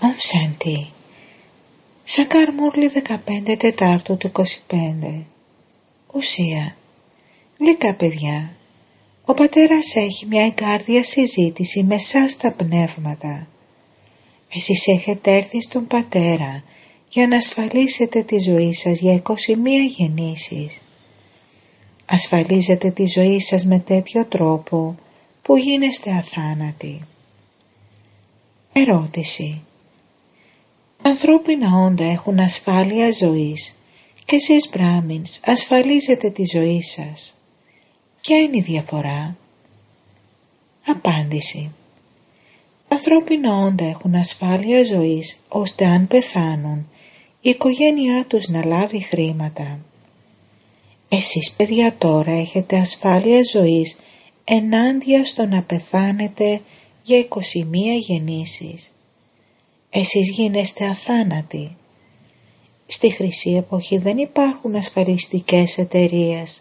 Ομ Σάντι. Σακάρ Μούρλι 15 Τετάρτου του 25. Ουσία. Γλυκά παιδιά, ο πατέρας έχει μια εγκάρδια συζήτηση με σας τα πνεύματα. Εσείς έχετε έρθει στον πατέρα για να ασφαλίσετε τη ζωή σας για 21 γεννήσεις. Ασφαλίζετε τη ζωή σας με τέτοιο τρόπο που γίνεστε αθάνατοι. Ερώτηση. Ανθρώπινα όντα έχουν ασφάλεια ζωής και εσείς Μπράμινς ασφαλίζετε τη ζωή σας. Ποια είναι η διαφορά? Απάντηση. Ανθρώπινα όντα έχουν ασφάλεια ζωής ώστε αν πεθάνουν η οικογένειά τους να λάβει χρήματα. Εσείς παιδιά τώρα έχετε ασφάλεια ζωής ενάντια στο να πεθάνετε για 21 γεννήσεις. Εσείς γίνεστε αθάνατοι. Στη Χρυσή Εποχή δεν υπάρχουν ασφαλιστικές εταιρείες.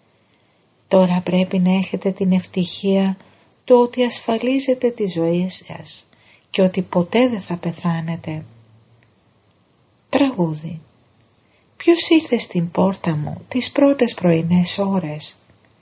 Τώρα πρέπει να έχετε την ευτυχία του ότι ασφαλίζετε τη ζωή σας και ότι ποτέ δεν θα πεθάνετε. Τραγούδι. Ποιος ήρθε στην πόρτα μου τις πρώτες πρωινές ώρες?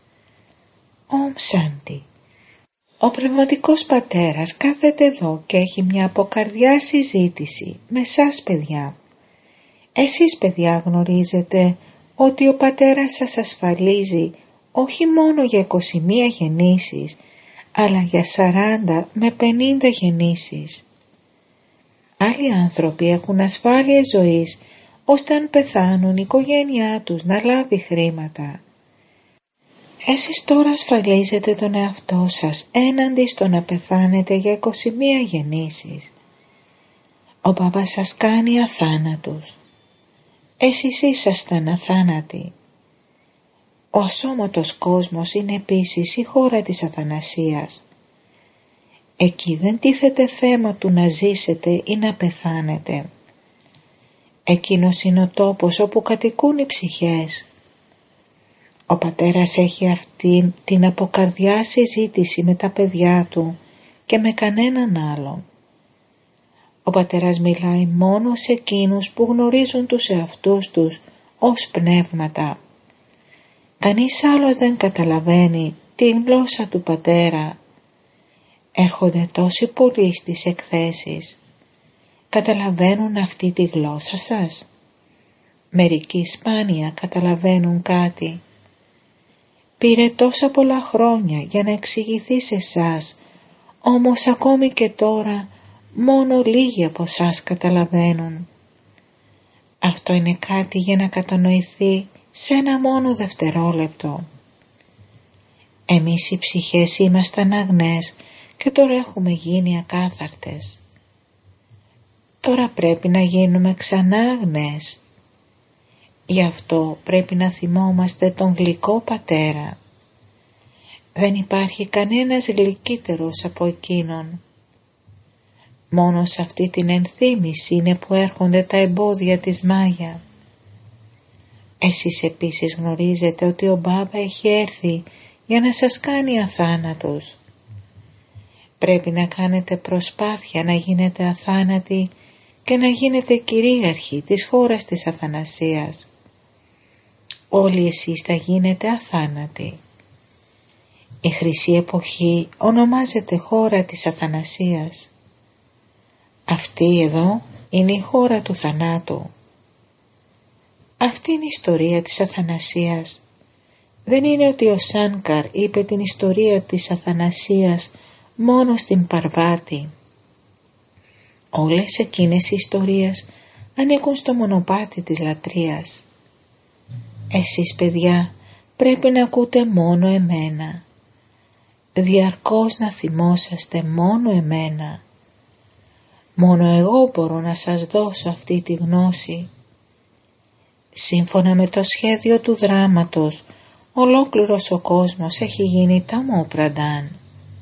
Ομ Σάντι. Ο πνευματικός πατέρας κάθεται εδώ και έχει μια αποκαρδιά συζήτηση με σας παιδιά. Εσείς παιδιά γνωρίζετε ότι ο πατέρας σας ασφαλίζει όχι μόνο για 21 γεννήσεις, αλλά για 40 με 50 γεννήσεις. Άλλοι άνθρωποι έχουν ασφάλεια ζωής, ώστε αν πεθάνουν η οικογένειά τους να λάβει χρήματα. Εσείς τώρα ασφαλίζετε τον εαυτό σας έναντι στο να πεθάνετε για 21 γεννήσεις. Ο παπάς σας κάνει αθάνατους. Εσείς ήσασταν αθάνατοι. Ο ασώματος κόσμος είναι επίσης η χώρα της αθανασίας. Εκεί δεν τίθεται θέμα του να ζήσετε ή να πεθάνετε. Εκείνος είναι ο τόπος όπου κατοικούν οι ψυχές. Ο πατέρας έχει αυτή την αποκαρδιά συζήτηση με τα παιδιά του και με κανέναν άλλον. Ο πατέρας μιλάει μόνο σε εκείνους που γνωρίζουν τους εαυτούς τους ως πνεύματα. Κανείς άλλος δεν καταλαβαίνει τη γλώσσα του πατέρα. Έρχονται τόσοι πολλοί στις εκθέσεις. Καταλαβαίνουν αυτή τη γλώσσα σας? Μερικοί σπάνια καταλαβαίνουν κάτι. Πήρε τόσα πολλά χρόνια για να εξηγηθεί σε εσάς, όμως ακόμη και τώρα μόνο λίγοι από εσάς καταλαβαίνουν. Αυτό είναι κάτι για να κατανοηθεί σε ένα μόνο δευτερόλεπτο. Εμείς οι ψυχές ήμασταν αγνές και τώρα έχουμε γίνει ακάθαρτες. Τώρα πρέπει να γίνουμε ξανά αγνές. Γι' αυτό πρέπει να θυμόμαστε τον γλυκό πατέρα. Δεν υπάρχει κανένας γλυκύτερος από εκείνον. Μόνο σε αυτή την ενθύμηση είναι που έρχονται τα εμπόδια της Μάγια. Εσείς επίσης γνωρίζετε ότι ο Μπάμπα έχει έρθει για να σας κάνει αθάνατος. Πρέπει να κάνετε προσπάθεια να γίνετε αθάνατοι και να γίνετε κυρίαρχοι της χώρας της αθανασίας. Όλοι εσείς θα γίνετε αθάνατοι. Η Χρυσή Εποχή ονομάζεται χώρα της αθανασίας. Αυτή εδώ είναι η χώρα του θανάτου. Αυτή είναι η ιστορία της αθανασίας. Δεν είναι ότι ο Σάνκαρ είπε την ιστορία της αθανασίας μόνο στην Παρβάτη. Όλες εκείνες οι ιστορίες ανήκουν στο μονοπάτι της λατρείας. Εσείς παιδιά πρέπει να ακούτε μόνο εμένα. Διαρκώς να θυμόσαστε μόνο εμένα. Μόνο εγώ μπορώ να σας δώσω αυτή τη γνώση. Σύμφωνα με το σχέδιο του δράματος, ολόκληρος ο κόσμος έχει γίνει ταμό πραντάν.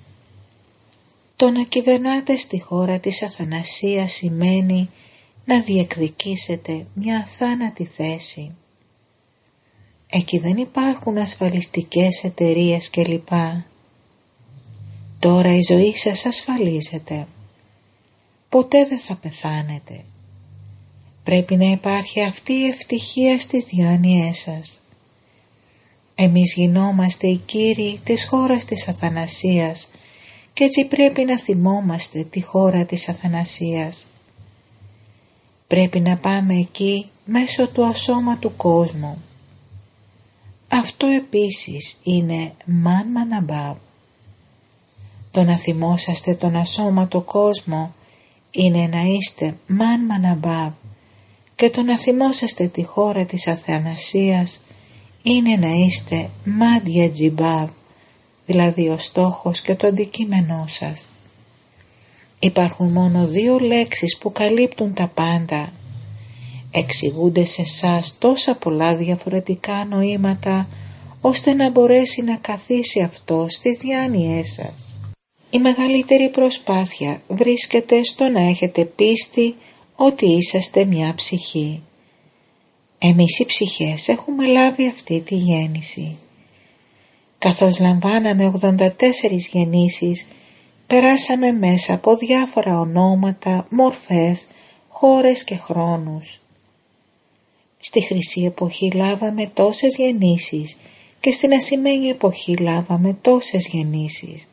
Το να κυβερνάτε στη χώρα της αθανασίας σημαίνει να διεκδικήσετε μια αθάνατη θέση. Εκεί δεν υπάρχουν ασφαλιστικές εταιρείες κλπ. Τώρα η ζωή σας ασφαλίζεται. ποτέ δεν θα πεθάνετε. Πρέπει να υπάρχει αυτή η ευτυχία στις διάνοιές σας. Εμείς γινόμαστε οι κύριοι της χώρας της αθανασίας και έτσι πρέπει να θυμόμαστε τη χώρα της αθανασίας. Πρέπει να πάμε εκεί μέσω του ασώματου κόσμου. Αυτό επίσης είναι μαν μαναμπάβ. Το να θυμόσαστε τον ασώματο κόσμο είναι να είστε μαν μαναμπάβ και το να θυμόσαστε τη χώρα της αθανασίας είναι να είστε μάντια τζιμπάβ, δηλαδή ο στόχος και το αντικείμενό σας. Υπάρχουν μόνο δύο λέξεις που καλύπτουν τα πάντα. Εξηγούνται σε εσάς τόσα πολλά διαφορετικά νοήματα, ώστε να μπορέσει να καθίσει αυτό στις διάνοιές σας. Η μεγαλύτερη προσπάθεια βρίσκεται στο να έχετε πίστη ότι είσαστε μια ψυχή. Εμείς οι ψυχές έχουμε λάβει αυτή τη γέννηση. Καθώς λαμβάναμε 84 γεννήσεις, περάσαμε μέσα από διάφορα ονόματα, μορφές, χώρες και χρόνους. Στη Χρυσή Εποχή λάβαμε τόσες γεννήσεις και στην Ασημένη Εποχή λάβαμε τόσες γεννήσεις.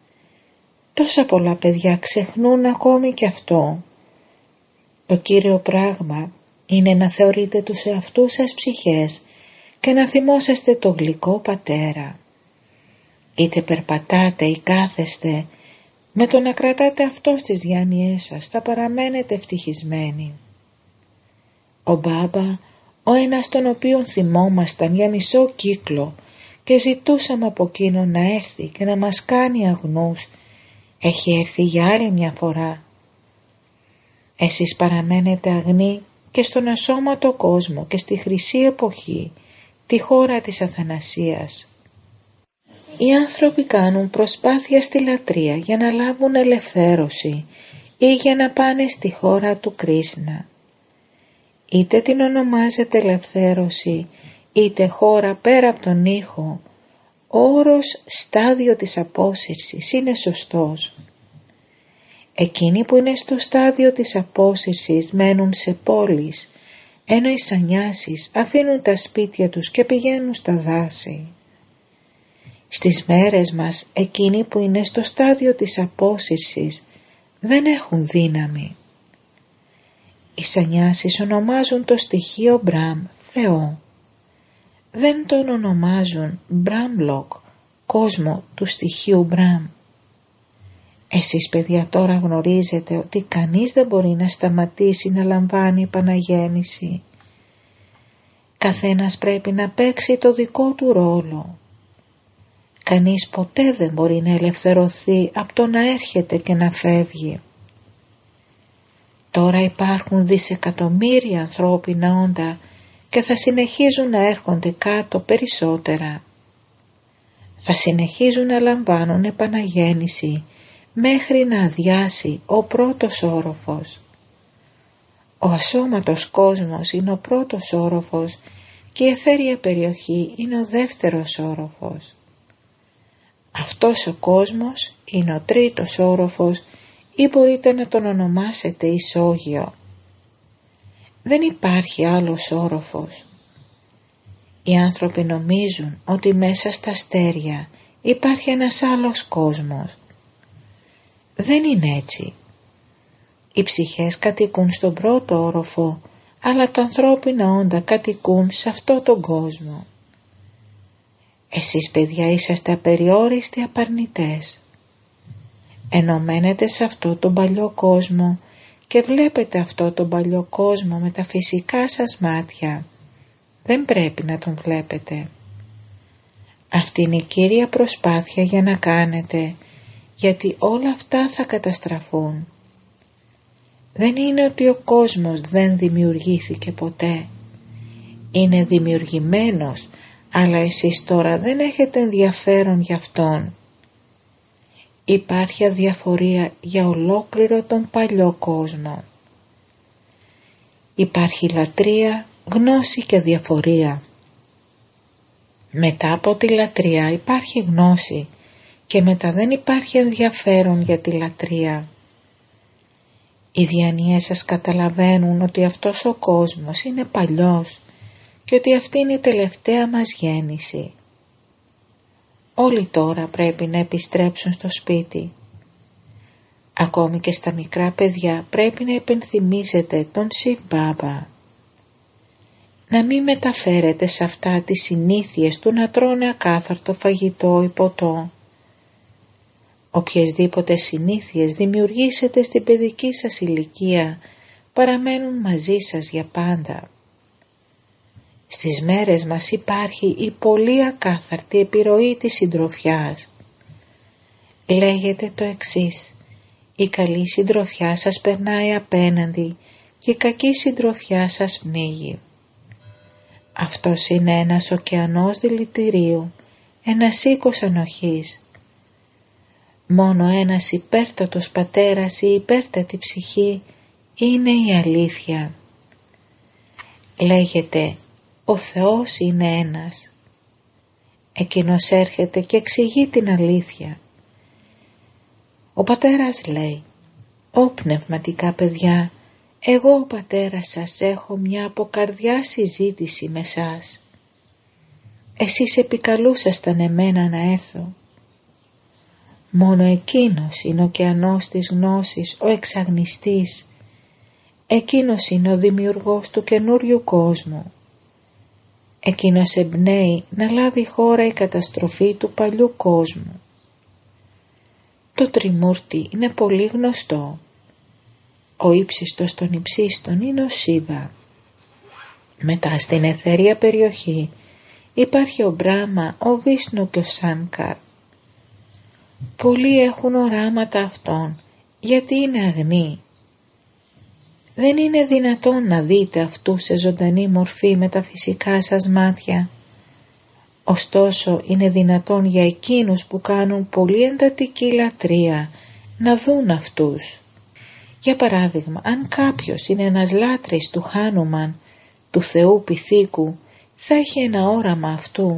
Τόσα πολλά παιδιά ξεχνούν ακόμη και αυτό. Το κύριο πράγμα είναι να θεωρείτε τους εαυτούς σας ψυχές και να θυμόσαστε το γλυκό πατέρα. Είτε περπατάτε ή κάθεστε, με το να κρατάτε αυτό στις διάνοιές σας θα παραμένετε ευτυχισμένοι. Ο Μπάμπα, ο ένας τον οποίον θυμόμασταν για μισό κύκλο και ζητούσαμε από εκείνον να έρθει και να μας κάνει αγνούς, έχει έρθει για άλλη μια φορά. Εσείς παραμένετε αγνοί και στον ασώματο κόσμο και στη Χρυσή Εποχή, τη χώρα της αθανασίας. Οι άνθρωποι κάνουν προσπάθεια στη λατρεία για να λάβουν ελευθέρωση ή για να πάνε στη χώρα του Κρίσνα. Είτε την ονομάζεται ελευθέρωση, είτε χώρα πέρα από τον ήχο, ο όρος στάδιο της απόσυρσης είναι σωστός. Εκείνοι που είναι στο στάδιο της απόσυρσης μένουν σε πόλεις, ενώ οι σανιάσεις αφήνουν τα σπίτια τους και πηγαίνουν στα δάση. Στις μέρες μας εκείνοι που είναι στο στάδιο της απόσυρσης δεν έχουν δύναμη. Οι σανιάσεις ονομάζουν το στοιχείο Μπραμ Θεό. Δεν τον ονομάζουν Μπραμλοκ, κόσμο του στοιχείου Μπραμ. Εσείς παιδιά τώρα γνωρίζετε ότι κανείς δεν μπορεί να σταματήσει να λαμβάνει επαναγέννηση. Καθένας πρέπει να παίξει το δικό του ρόλο. Κανείς ποτέ δεν μπορεί να ελευθερωθεί από το να έρχεται και να φεύγει. Τώρα υπάρχουν δισεκατομμύρια ανθρώπινα όντα και θα συνεχίζουν να έρχονται κάτω περισσότερα. Θα συνεχίζουν να λαμβάνουν επαναγέννηση μέχρι να αδειάσει ο πρώτος όροφος. Ο ασώματος κόσμος είναι ο πρώτος όροφος και η αιθέρια περιοχή είναι ο δεύτερος όροφος. Αυτός ο κόσμος είναι ο τρίτος όροφος ή μπορείτε να τον ονομάσετε ισόγειο. Δεν υπάρχει άλλος όροφος. Οι άνθρωποι νομίζουν ότι μέσα στα αστέρια υπάρχει ένας άλλος κόσμος. Δεν είναι έτσι. Οι ψυχές κατοικούν στον πρώτο όροφο, αλλά τα ανθρώπινα όντα κατοικούν σε αυτό τον κόσμο. Εσείς παιδιά είσαστε απεριόριστοι απαρνητές. Ενωμένετε σε αυτό τον παλιό κόσμο και βλέπετε αυτό τον παλιό κόσμο με τα φυσικά σας μάτια. Δεν πρέπει να τον βλέπετε. Αυτή είναι η κύρια προσπάθεια για να κάνετε, γιατί όλα αυτά θα καταστραφούν. Δεν είναι ότι ο κόσμος δεν δημιουργήθηκε ποτέ. Είναι δημιουργημένος, αλλά εσείς τώρα δεν έχετε ενδιαφέρον για αυτόν. Υπάρχει αδιαφορία για ολόκληρο τον παλιό κόσμο. Υπάρχει λατρεία, γνώση και διαφορία. Μετά από τη λατρεία υπάρχει γνώση και μετά δεν υπάρχει ενδιαφέρον για τη λατρεία. Οι διανοίες σας καταλαβαίνουν ότι αυτός ο κόσμος είναι παλιός και ότι αυτή είναι η τελευταία μας γέννηση. Όλοι τώρα πρέπει να επιστρέψουν στο σπίτι. Ακόμη και στα μικρά παιδιά πρέπει να υπενθυμίζετε τον Σιβ Μπάμπα. Να μην μεταφέρετε σε αυτά τις συνήθειες του να τρώνε ακάθαρτο φαγητό ή ποτό. Οποιασδήποτε συνήθειες δημιουργήσετε στην παιδική σας ηλικία παραμένουν μαζί σας για πάντα. Στις μέρες μας υπάρχει η πολύ ακάθαρτη επιρροή της συντροφιάς. Λέγεται το εξής: η καλή συντροφιά σας περνάει απέναντι και η κακή συντροφιά σας πνίγει. Αυτός είναι ένας ωκεανός δηλητηρίου, ένας οίκος ανοχής. Μόνο ένας υπέρτατος πατέρας ή υπέρτατη ψυχή είναι η αλήθεια. Λέγεται ο Θεός είναι ένας. Εκείνος έρχεται και εξηγεί την αλήθεια. Ο πατέρας λέει: «Ω πνευματικά παιδιά, εγώ ο πατέρας σας έχω μια από καρδιά συζήτηση με σας. Εσείς επικαλούσασταν εμένα να έρθω. Μόνο εκείνος είναι ο ωκεανός της γνώσης, ο εξαγνιστής. Εκείνος είναι ο δημιουργός του καινούριου κόσμου. Εκείνος εμπνέει να λάβει χώρα η καταστροφή του παλιού κόσμου. Το Τριμούρτι είναι πολύ γνωστό. Ο ύψιστος των υψίστων είναι ο Σίβα. Μετά στην αιθέρια περιοχή υπάρχει ο Μπράμα, ο Βίσνου και ο Σάνκαρ. Πολλοί έχουν οράματα αυτών γιατί είναι αγνοί. Δεν είναι δυνατόν να δείτε αυτούς σε ζωντανή μορφή με τα φυσικά σας μάτια. Ωστόσο είναι δυνατόν για εκείνους που κάνουν πολύ εντατική λατρεία να δουν αυτούς. Για παράδειγμα, αν κάποιος είναι ένας λάτρης του Χάνουμαν, του Θεού Πυθίκου, θα έχει ένα όραμα αυτού.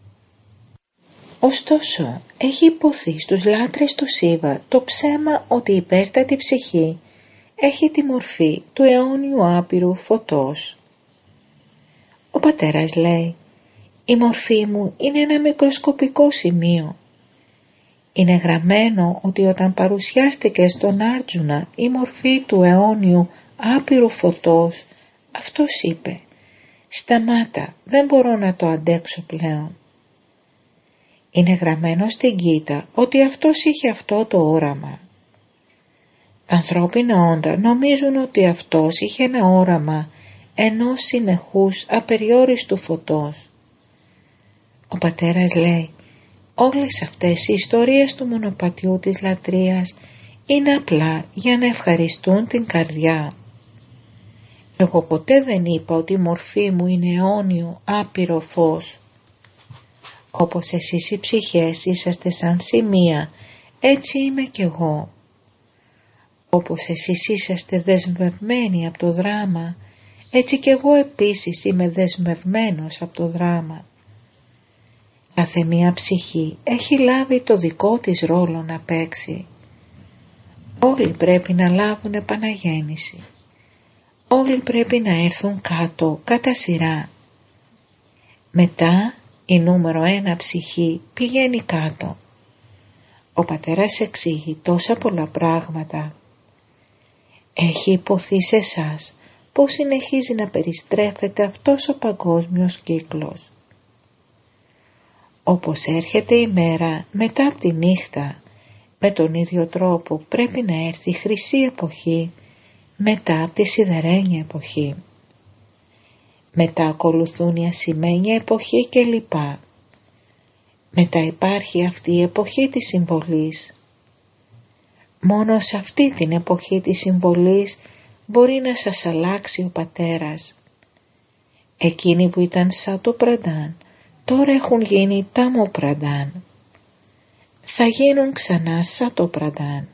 Ωστόσο, έχει υποθεί στους λάτρες του Σίβα το ψέμα ότι η υπέρτατη ψυχή έχει τη μορφή του αιώνιου άπειρου φωτός. Ο πατέρας λέει: «Η μορφή μου είναι ένα μικροσκοπικό σημείο». Είναι γραμμένο ότι όταν παρουσιάστηκε στον Άρτζουνα η μορφή του αιώνιου άπειρου φωτός, αυτός είπε: «Σταμάτα, δεν μπορώ να το αντέξω πλέον». Είναι γραμμένο στην Γκίτα ότι αυτός είχε αυτό το όραμα. Τα ανθρώπινα όντα νομίζουν ότι αυτός είχε ένα όραμα ενός συνεχούς απεριόριστου φωτός. Ο πατέρας λέει: «Όλες αυτές οι ιστορίες του μονοπατιού της λατρείας είναι απλά για να ευχαριστούν την καρδιά. Εγώ ποτέ δεν είπα ότι η μορφή μου είναι αιώνιο άπειρο φως. Όπως εσείς οι ψυχές είσαστε σαν σημεία, έτσι είμαι κι εγώ. Όπως εσείς είσαστε δεσμευμένοι από το δράμα, έτσι κι εγώ επίσης είμαι δεσμευμένος από το δράμα. Κάθε μία ψυχή έχει λάβει το δικό της ρόλο να παίξει. Όλοι πρέπει να λάβουν επαναγέννηση. Όλοι πρέπει να έρθουν κάτω κατά σειρά. Μετά η νούμερο 1 ψυχή πηγαίνει κάτω. Ο πατέρας εξηγεί τόσα πολλά πράγματα. Έχει υποθεί σε εσάς πως συνεχίζει να περιστρέφεται αυτός ο παγκόσμιος κύκλος. Όπως έρχεται η μέρα μετά από τη νύχτα, με τον ίδιο τρόπο πρέπει να έρθει η χρυσή εποχή μετά από τη σιδερένια εποχή. Μετά ακολουθούν η ασημένια εποχή κλπ. Μετά υπάρχει αυτή η εποχή της συμβολής. Μόνο σε αυτή την εποχή της συμβολής μπορεί να σας αλλάξει ο πατέρας. Εκείνοι που ήταν σαν το πραντάν τώρα έχουν γίνει τάμο πραντάν. Θα γίνουν ξανά σαν το πραντάν.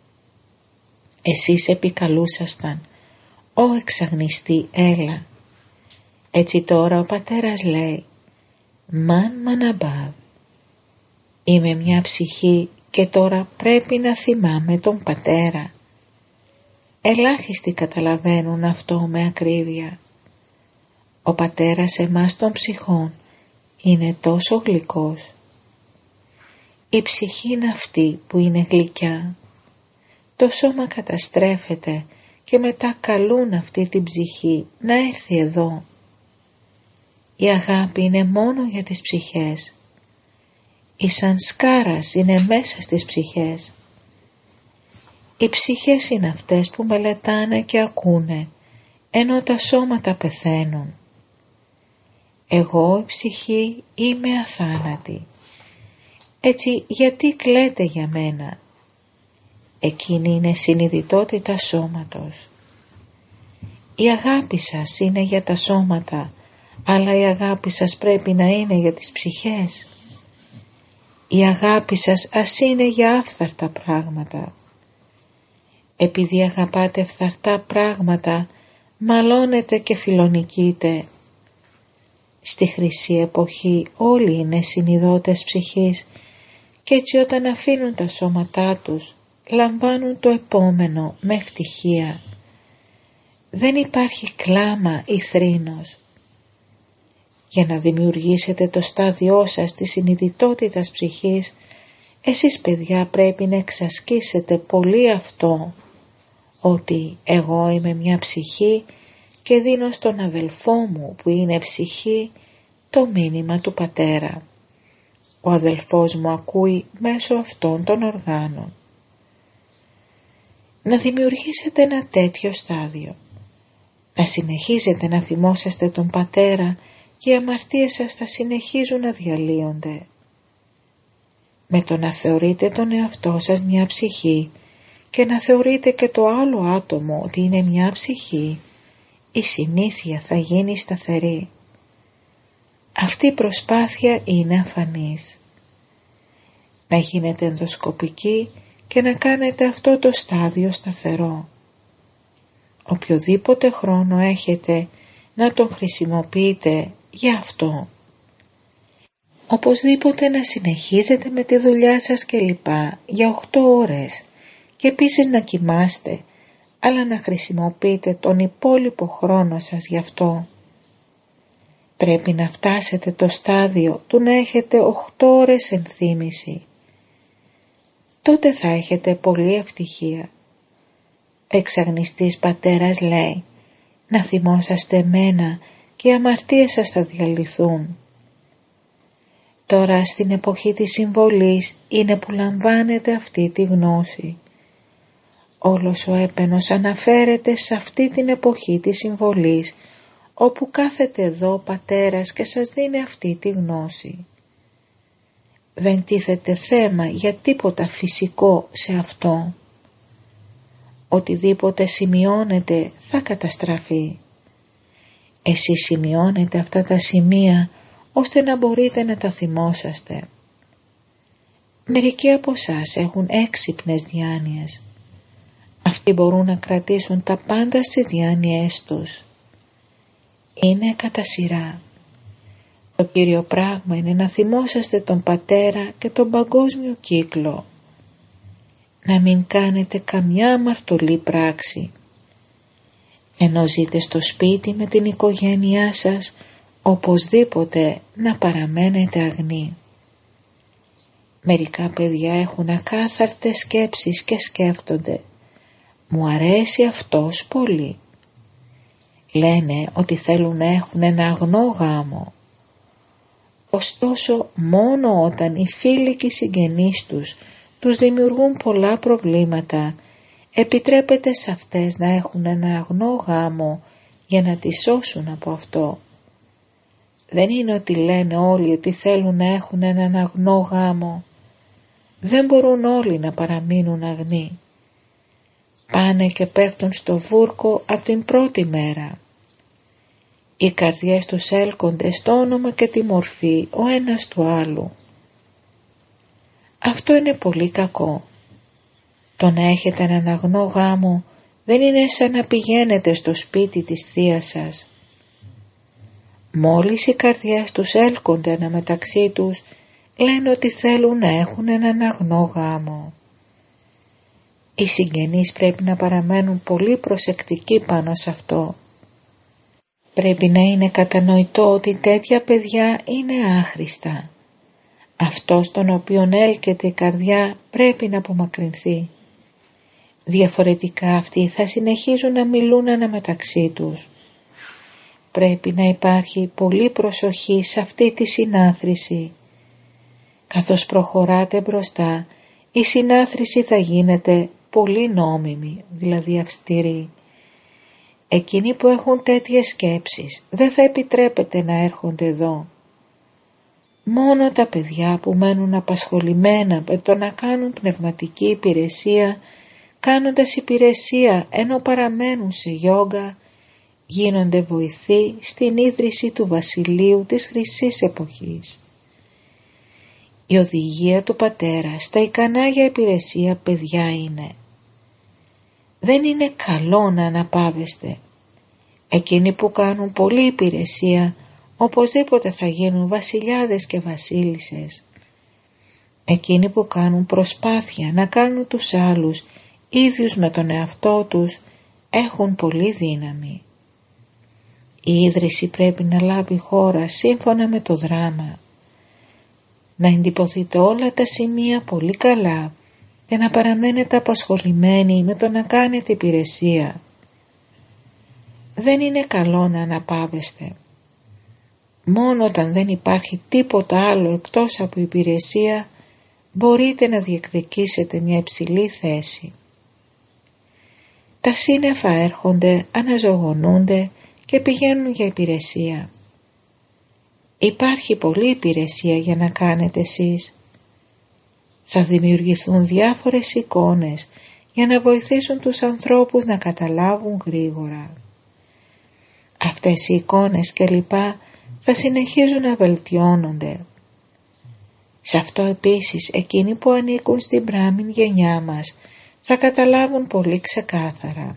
Εσείς επικαλούσασταν: «Ω εξαγνιστή, έλα». Έτσι τώρα ο πατέρας λέει: «Μαν μαναμπάβ». Είμαι μια ψυχή και τώρα πρέπει να θυμάμαι τον πατέρα. Ελάχιστοι καταλαβαίνουν αυτό με ακρίβεια. Ο πατέρας εμάς των ψυχών είναι τόσο γλυκός. Η ψυχή είναι αυτή που είναι γλυκιά. Το σώμα καταστρέφεται και μετά καλούν αυτή την ψυχή να έρθει εδώ. Η αγάπη είναι μόνο για τις ψυχές. Η σαν σκάρας είναι μέσα στις ψυχές. Οι ψυχές είναι αυτές που μελετάνε και ακούνε, ενώ τα σώματα πεθαίνουν. Εγώ η ψυχή είμαι αθάνατη. Έτσι γιατί κλαίτε για μένα? Εκείνη είναι συνειδητότητα σώματος. Η αγάπη σας είναι για τα σώματα, αλλά η αγάπη σας πρέπει να είναι για τις ψυχές. Η αγάπη σας ας είναι για άφθαρτα πράγματα. Επειδή αγαπάτε φθαρτά πράγματα, μαλώνετε και φιλονικείτε. Στη χρυσή εποχή όλοι είναι συνειδότες ψυχής και έτσι όταν αφήνουν τα σώματά τους, λαμβάνουν το επόμενο με ευτυχία. Δεν υπάρχει κλάμα ή θρήνος. Για να δημιουργήσετε το στάδιό σας της συνειδητότητας ψυχής, εσείς παιδιά πρέπει να εξασκήσετε πολύ αυτό, ότι εγώ είμαι μια ψυχή και δίνω στον αδελφό μου που είναι ψυχή το μήνυμα του πατέρα. Ο αδελφός μου ακούει μέσω αυτών των οργάνων. Να δημιουργήσετε ένα τέτοιο στάδιο. Να συνεχίζετε να θυμόσαστε τον πατέρα και οι αμαρτίες σας θα συνεχίζουν να διαλύονται. Με το να θεωρείτε τον εαυτό σας μια ψυχή και να θεωρείτε και το άλλο άτομο ότι είναι μια ψυχή, η συνήθεια θα γίνει σταθερή. Αυτή η προσπάθεια είναι αφανής. Να γίνετε ενδοσκοπικοί και να κάνετε αυτό το στάδιο σταθερό. Οποιοδήποτε χρόνο έχετε να τον χρησιμοποιείτε για αυτό. Οπωσδήποτε να συνεχίζετε με τη δουλειά σας και λοιπά για 8 ώρες και επίσης να κοιμάστε, αλλά να χρησιμοποιείτε τον υπόλοιπο χρόνο σας γι' αυτό. Πρέπει να φτάσετε το στάδιο του να έχετε 8 ώρες ενθύμηση. Τότε θα έχετε πολλή ευτυχία. Εξαγνιστής πατέρας λέει, να θυμόσαστε εμένα και οι αμαρτίες σας θα διαλυθούν. Τώρα στην εποχή της συμβολής είναι που λαμβάνετε αυτή τη γνώση. Όλος ο έπαινος αναφέρεται σε αυτή την εποχή της συμβολής, όπου κάθεται εδώ ο πατέρας και σας δίνει αυτή τη γνώση. Δεν τίθεται θέμα για τίποτα φυσικό σε αυτό. Οτιδήποτε σημειώνεται θα καταστραφεί. Εσείς σημειώνετε αυτά τα σημεία ώστε να μπορείτε να τα θυμόσαστε. Μερικοί από εσάς έχουν έξυπνες διάνοιες. Αυτοί μπορούν να κρατήσουν τα πάντα στις διάνοιές τους. Είναι κατά σειρά. Το κύριο πράγμα είναι να θυμόσαστε τον πατέρα και τον παγκόσμιο κύκλο. Να μην κάνετε καμιά αμαρτωλή πράξη. Ενώ ζείτε στο σπίτι με την οικογένειά σας, οπωσδήποτε να παραμένετε αγνοί. Μερικά παιδιά έχουν ακάθαρτες σκέψεις και σκέφτονται, μου αρέσει αυτός πολύ. Λένε ότι θέλουν να έχουν ένα αγνό γάμο. Ωστόσο μόνο όταν οι φίλοι και οι συγγενείς τους δημιουργούν πολλά προβλήματα, επιτρέπεται σε αυτές να έχουν ένα αγνό γάμο για να τις σώσουν από αυτό. Δεν είναι ότι λένε όλοι ότι θέλουν να έχουν έναν αγνό γάμο. Δεν μπορούν όλοι να παραμείνουν αγνοί. Πάνε και πέφτουν στο βούρκο από την πρώτη μέρα. Οι καρδιές τους έλκονται στο όνομα και τη μορφή ο ένας του άλλου. Αυτό είναι πολύ κακό. Το να έχετε έναν αγνό γάμο δεν είναι σαν να πηγαίνετε στο σπίτι της θείας σας. Μόλις οι καρδιές τους έλκονται αναμεταξύ τους, λένε ότι θέλουν να έχουν έναν αγνό γάμο. Οι συγγενείς πρέπει να παραμένουν πολύ προσεκτικοί πάνω σε αυτό. Πρέπει να είναι κατανοητό ότι τέτοια παιδιά είναι άχρηστα. Αυτός τον οποίον έλκεται η καρδιά πρέπει να απομακρυνθεί. Διαφορετικά αυτοί θα συνεχίζουν να μιλούν αναμεταξύ τους. Πρέπει να υπάρχει πολύ προσοχή σε αυτή τη συνάθρηση. Καθώς προχωράτε μπροστά, η συνάθρηση θα γίνεται πολύ νόμιμη, δηλαδή αυστηρή. Εκείνοι που έχουν τέτοιες σκέψεις δεν θα επιτρέπεται να έρχονται εδώ. Μόνο τα παιδιά που μένουν απασχολημένα με το να κάνουν πνευματική υπηρεσία, κάνοντας υπηρεσία ενώ παραμένουν σε γιόγκα, γίνονται βοηθοί στην ίδρυση του βασιλείου της Χρυσής Εποχής. Η οδηγία του πατέρα στα ικανά για υπηρεσία παιδιά είναι: δεν είναι καλό να αναπαύεστε. Εκείνοι που κάνουν πολλή υπηρεσία οπωσδήποτε θα γίνουν βασιλιάδες και βασίλισσες. Εκείνοι που κάνουν προσπάθεια να κάνουν τους άλλους ίδιους με τον εαυτό τους έχουν πολύ δύναμη. Η ίδρυση πρέπει να λάβει χώρα σύμφωνα με το δράμα. Να εντυπωθείτε όλα τα σημεία πολύ καλά και να παραμένετε απασχολημένοι με το να κάνετε υπηρεσία. Δεν είναι καλό να αναπαύεστε. Μόνο όταν δεν υπάρχει τίποτα άλλο εκτός από υπηρεσία μπορείτε να διεκδικήσετε μια υψηλή θέση. Τα σύννεφα έρχονται, αναζωογονούνται και πηγαίνουν για υπηρεσία. Υπάρχει πολλή υπηρεσία για να κάνετε εσείς. Θα δημιουργηθούν διάφορες εικόνες για να βοηθήσουν τους ανθρώπους να καταλάβουν γρήγορα. Αυτές οι εικόνες και λοιπά θα συνεχίζουν να βελτιώνονται. Σε αυτό επίσης εκείνοι που ανήκουν στην πράμην γενιά μας θα καταλάβουν πολύ ξεκάθαρα.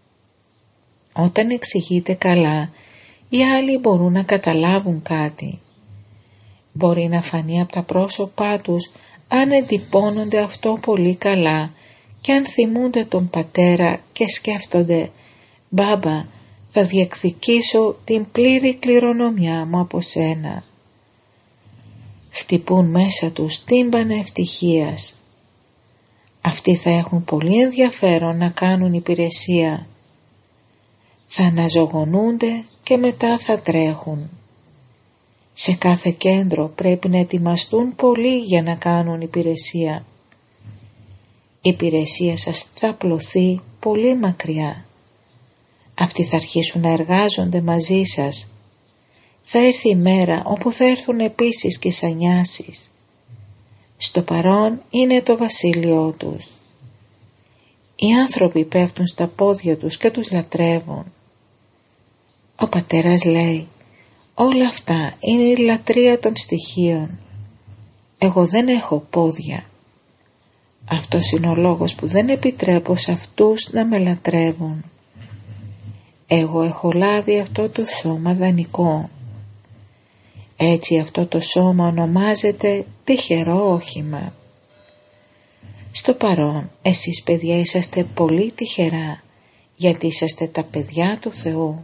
Όταν εξηγείτε καλά, οι άλλοι μπορούν να καταλάβουν κάτι. Μπορεί να φανεί από τα πρόσωπά τους αν εντυπώνονται αυτό πολύ καλά και αν θυμούνται τον πατέρα και σκέφτονται «Μπάμπα, θα διεκδικήσω την πλήρη κληρονομιά μου από σένα». Χτυπούν μέσα τους τύμπανα ευτυχίας. Αυτοί θα έχουν πολύ ενδιαφέρον να κάνουν υπηρεσία. Θα αναζωογονούνται και μετά θα τρέχουν. Σε κάθε κέντρο πρέπει να ετοιμαστούν πολύ για να κάνουν υπηρεσία. Η υπηρεσία σας θα απλωθεί πολύ μακριά. Αυτοί θα αρχίσουν να εργάζονται μαζί σας. Θα έρθει η μέρα όπου θα έρθουν επίσης και σανιάσεις. Στο παρόν είναι το βασίλειό τους. Οι άνθρωποι πέφτουν στα πόδια τους και τους λατρεύουν. Ο πατέρας λέει «Όλα αυτά είναι η λατρεία των στοιχείων. Εγώ δεν έχω πόδια. Αυτός είναι ο λόγος που δεν επιτρέπω σε αυτούς να με λατρεύουν. Εγώ έχω λάβει αυτό το σώμα δανεικό. Έτσι αυτό το σώμα ονομάζεται τυχερό όχημα. Στο παρόν εσείς παιδιά είσαστε πολύ τυχερά γιατί είσαστε τα παιδιά του Θεού.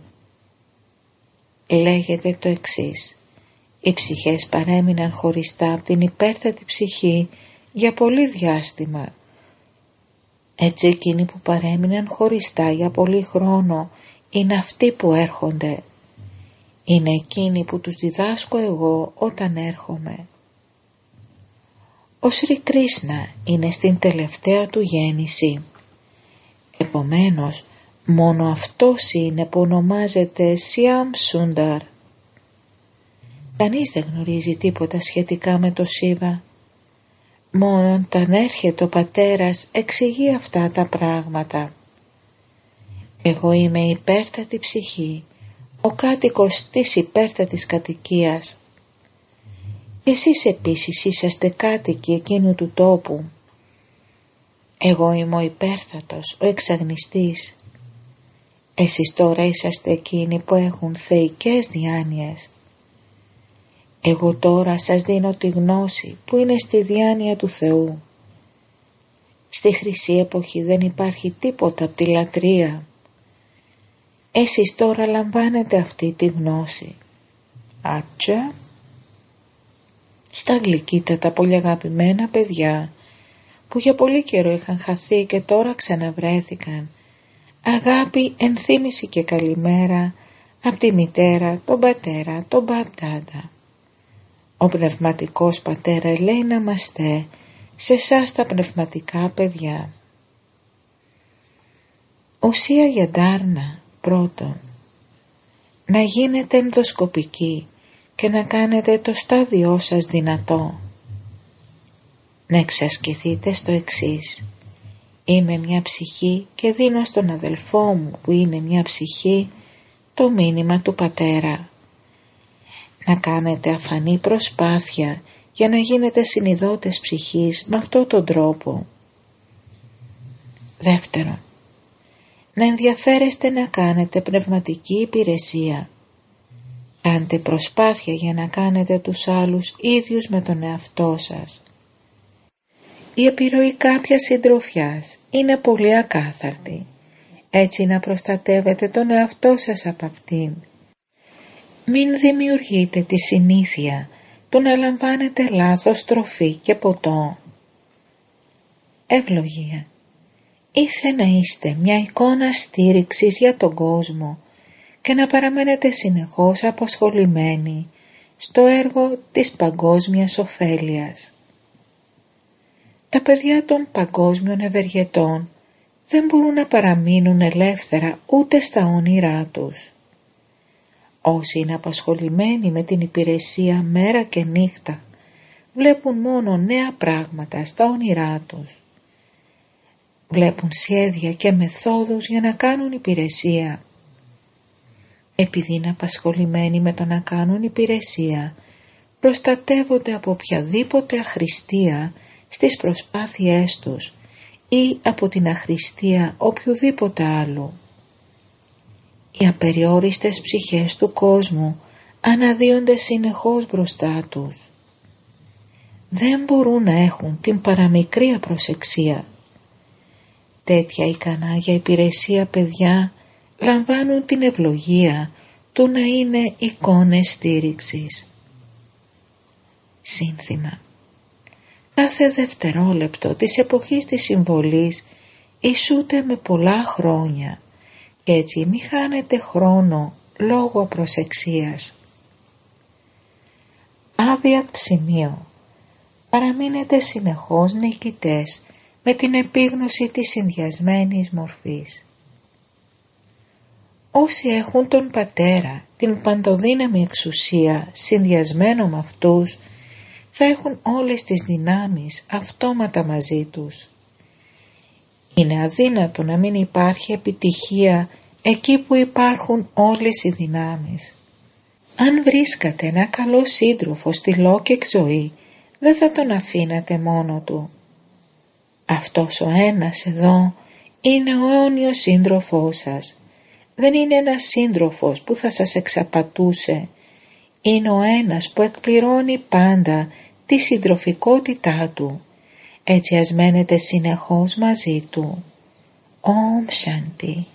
Λέγεται το εξής: οι ψυχές παρέμειναν χωριστά από την υπέρτατη ψυχή για πολύ διάστημα. Έτσι εκείνοι που παρέμειναν χωριστά για πολύ χρόνο είναι αυτοί που έρχονται. Είναι εκείνοι που τους διδάσκω εγώ όταν έρχομαι. Ο Σρι Κρίσνα είναι στην τελευταία του γέννηση. Επομένως, μόνο αυτός είναι που ονομάζεται Σιάμ Σούνταρ. Κανείς δεν γνωρίζει τίποτα σχετικά με το Σίβα. Μόνο όταν έρχεται ο πατέρας εξηγεί αυτά τα πράγματα. Εγώ είμαι η υπέρτατη ψυχή, ο κάτοικος της υπέρτατης κατοικίας. Εσείς επίσης είσαστε κάτοικοι εκείνου του τόπου. Εγώ είμαι ο υπέρτατος, ο εξαγνιστής. Εσείς τώρα είσαστε εκείνοι που έχουν θεϊκές διάνοιες. Εγώ τώρα σας δίνω τη γνώση που είναι στη διάνοια του Θεού. Στη χρυσή εποχή δεν υπάρχει τίποτα από τη λατρεία. Εσείς τώρα λαμβάνετε αυτή τη γνώση. Άτσα. Στα γλυκύτατα πολύ αγαπημένα παιδιά που για πολύ καιρό είχαν χαθεί και τώρα ξαναβρέθηκαν, αγάπη, ενθύμηση και καλημέρα από τη μητέρα, τον πατέρα, τον μπαπτάντα. Ο πνευματικός πατέρα λέει να μαστέ σε εσάς τα πνευματικά παιδιά. Ουσία για ντάρνα. Πρώτον, να γίνετε ενδοσκοπικοί και να κάνετε το στάδιό σας δυνατό. Να εξασκηθείτε στο εξής. Είμαι μια ψυχή και δίνω στον αδελφό μου που είναι μια ψυχή το μήνυμα του πατέρα. Να κάνετε αφανή προσπάθεια για να γίνετε συνειδότες ψυχής με αυτόν τον τρόπο. Δεύτερον, να ενδιαφέρεστε να κάνετε πνευματική υπηρεσία. Κάντε προσπάθεια για να κάνετε τους άλλους ίδιους με τον εαυτό σας. Η επιρροή κάποιας συντροφιάς είναι πολύ ακάθαρτη, έτσι να προστατεύετε τον εαυτό σας από αυτήν. Μην δημιουργείτε τη συνήθεια του να λαμβάνετε λάθος τροφή και ποτό. Ευλογία. Ήθε να είστε μια εικόνα στήριξης για τον κόσμο και να παραμένετε συνεχώς απασχολημένοι στο έργο της παγκόσμιας ωφέλειας. Τα παιδιά των παγκόσμιων ευεργετών δεν μπορούν να παραμείνουν ελεύθερα ούτε στα όνειρά τους. Όσοι είναι απασχολημένοι με την υπηρεσία μέρα και νύχτα, βλέπουν μόνο νέα πράγματα στα όνειρά τους. Βλέπουν σχέδια και μεθόδους για να κάνουν υπηρεσία. Επειδή είναι απασχολημένοι με το να κάνουν υπηρεσία, προστατεύονται από οποιαδήποτε αχρηστία στις προσπάθειές τους ή από την αχρηστία οποιοδήποτε άλλου. Οι απεριόριστες ψυχές του κόσμου αναδύονται συνεχώς μπροστά τους. Δεν μπορούν να έχουν την παραμικρή απροσεξία. Τέτοια ικανά για υπηρεσία παιδιά λαμβάνουν την ευλογία του να είναι εικόνες στήριξης. Σύνθημα. Κάθε δευτερόλεπτο της εποχής της συμβολής ισούται με πολλά χρόνια και έτσι μη χάνετε χρόνο λόγω απροσεξίας. Άβιακτ σημείο. Παραμείνετε συνεχώς νικητές με την επίγνωση της συνδυασμένης μορφής. Όσοι έχουν τον πατέρα, την παντοδύναμη εξουσία συνδυασμένο με αυτούς, θα έχουν όλες τις δυνάμεις αυτόματα μαζί τους. Είναι αδύνατο να μην υπάρχει επιτυχία εκεί που υπάρχουν όλες οι δυνάμεις. Αν βρίσκατε ένα καλό σύντροφο στη λόγκεκ ζωή, δεν θα τον αφήνατε μόνο του. Αυτός ο ένας εδώ είναι ο αιώνιος σύντροφός σας. Δεν είναι ένας σύντροφος που θα σας εξαπατούσε. Είναι ο ένας που εκπληρώνει πάντα τη συντροφικότητά του. Έτσι ας μένετε συνεχώς μαζί του. Ομ Σάντι.